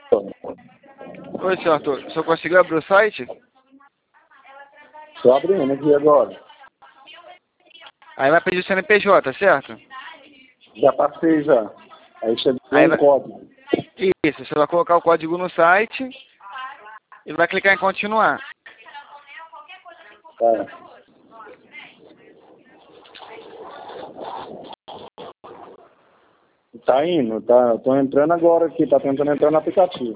Oi, senhor Arthur. O senhor conseguiu abrir o site? Estou abrindo aqui agora. Aí vai pedir o CNPJ, certo? Já passei já. Aí chegou Aí um vai... código. Isso, você vai colocar o código no site e vai clicar em continuar. Tá. Tá indo, tá. Tô entrando agora aqui, tá tentando entrar no aplicativo.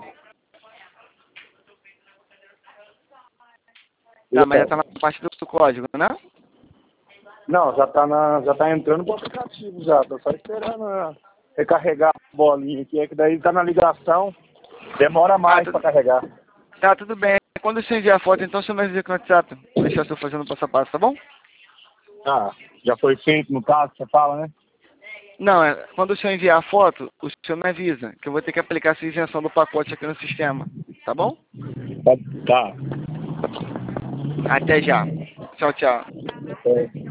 Tá, mas já tá na parte do código, né? Não, já tá entrando pro aplicativo já. Tô só esperando recarregar a bolinha aqui, é que daí tá na ligação, demora mais pra carregar. Tá, tudo bem. Quando você enviar a foto, então você me avisa no WhatsApp. Vou deixar você fazendo passo a passo, tá bom? Ah, já foi feito no caso, você fala, né? Não, quando o senhor enviar a foto, o senhor me avisa, que eu vou ter que aplicar essa isenção do pacote aqui no sistema. Tá bom? Tá. Até já. Tchau, tchau. É.